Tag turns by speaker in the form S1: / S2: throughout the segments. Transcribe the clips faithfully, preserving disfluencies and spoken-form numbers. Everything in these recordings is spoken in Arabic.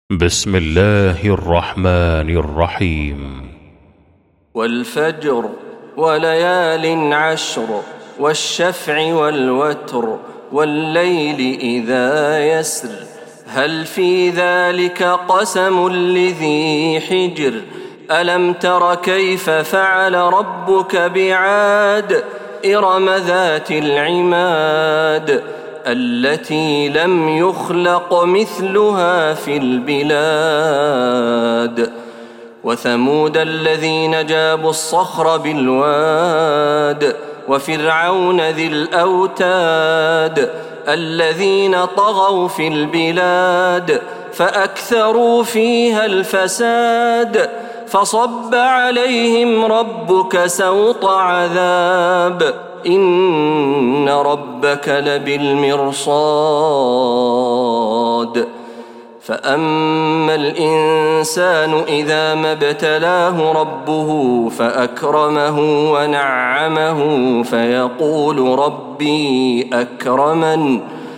S1: بسم الله الرحمن الرحيم.
S2: والفجر وليال عشر والشفع والوتر والليل إذا يسر هل في ذلك قسم لذي حجر ألم تر كيف فعل ربك بعاد إرم ذات العماد التي لم يخلق مثلها في البلاد وثمود الذين جابوا الصخر بالواد وفرعون ذي الأوتاد الذين طغوا في البلاد فأكثروا فيها الفساد فصب عليهم ربك سوط عذاب إن ربك لبالمرصاد فأما الإنسان إذا ما ابتلاه ربه فأكرمه ونعمه فيقول ربي أكرمن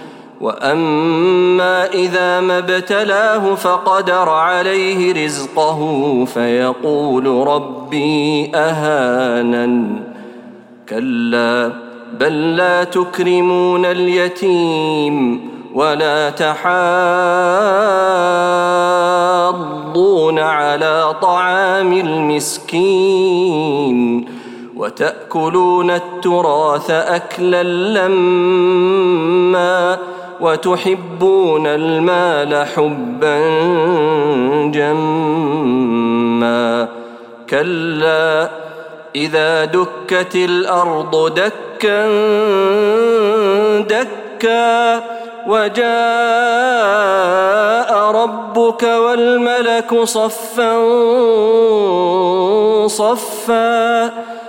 S2: وأما إذا ما ابتلاه فقدر عليه رزقه فيقول ربي أهانن كلا بل لا تكرمون اليتيم ولا تحاضون على طعام المسكين وتأكلون التراث أكلا لما وتحبون المال حبا جما كلا إذا دكت الأرض دكا دكا وجاء ربك والملك صفا صفا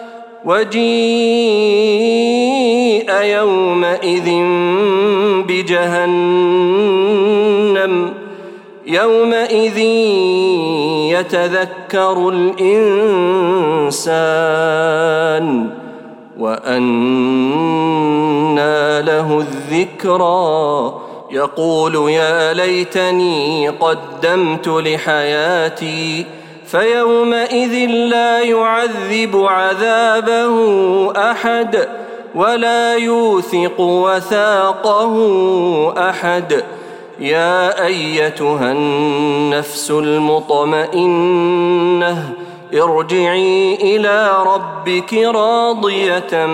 S2: وجيء يومئذ بجهنم يومئذ يتذكر الإنسان وأنى له الذكرى يقول يا ليتني قدمت لحياتي فيومئذ لا يعذب عذابه أحد ولا يوثق وثاقه أحد يا أيتها النفس المطمئنة ارجعي إلى ربك راضية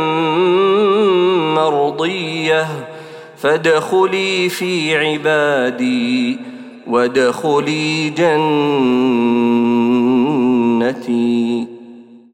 S2: مرضية فادخلي في عبادي وادخلي جنتي.